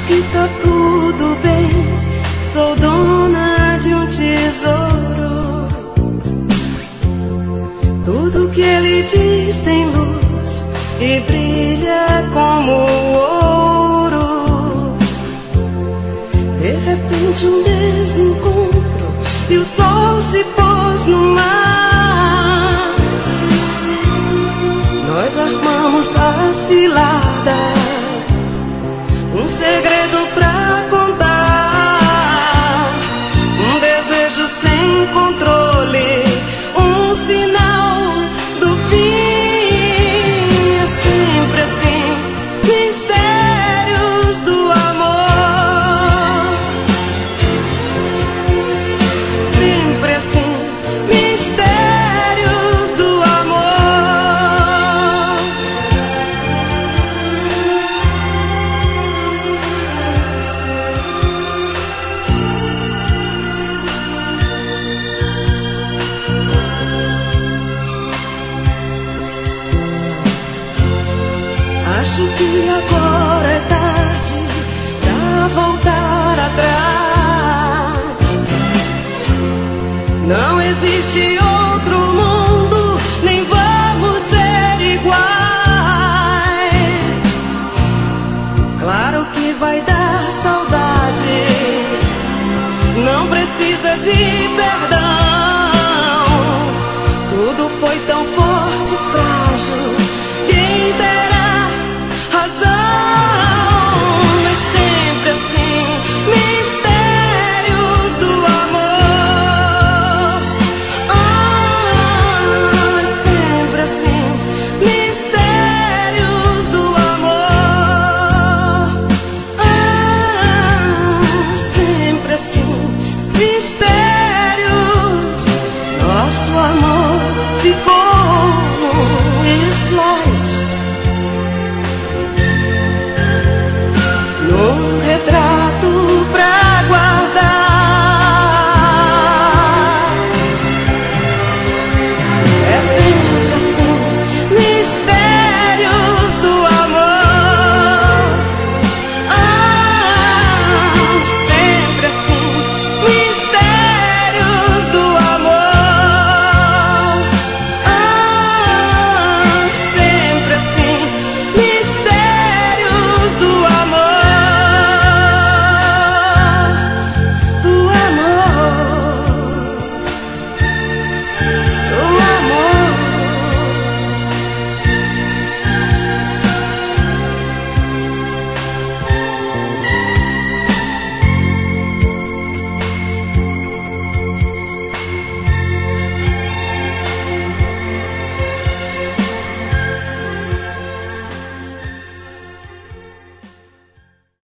que tá tudo bem, sou dona de um tesouro. Tudo que ele diz tem luz e brilha como ouro. De repente um desencontro e o sol se pôs no mar. Nós armamos a cilada, um segredo pra contar, um desejo sem controle, um sinal do fim. É sempre assim, mistérios do amor. Sempre assim, mistérios do amor. Acho que agora é tarde pra voltar atrás. Não existe outro mundo, nem vamos ser iguais. Claro que vai dar saudade, não precisa de perdão.